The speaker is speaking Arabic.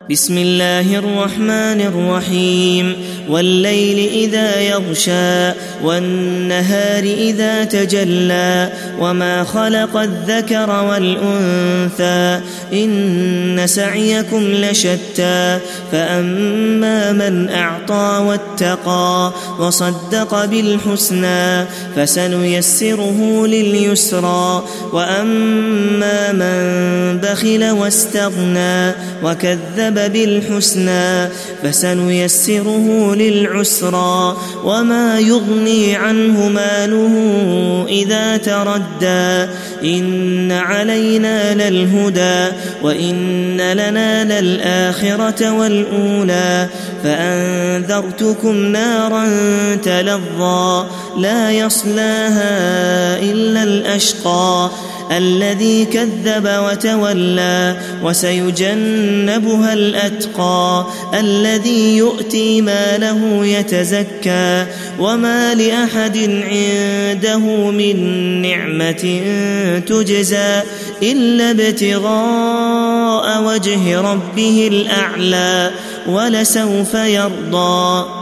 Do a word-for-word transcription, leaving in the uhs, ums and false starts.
بسم الله الرحمن الرحيم والليل إذا يغشى والنهار إذا تجلى وما خلق الذكر والأنثى إن سعيكم لشتى فأما من أعطى واتقى وصدق بالحسنى فسنيسره لليسرى وأما من بخل واستغنى وكذب بالحسنى فسنيسره للعسرى وما يغني عنه ماله إذا تردى إن علينا للهدى وإن لنا للآخرة والأولى فأنذرتكم نارا تلظى لا يصلاها إلا الأشقى الذي كذب وتولى وسيجنبها الأتقى الذي يؤتي ماله يتزكى وما لأحد عنده من نعمة تجزى إلا ابتغاء وجه ربه الأعلى ولسوف يرضى.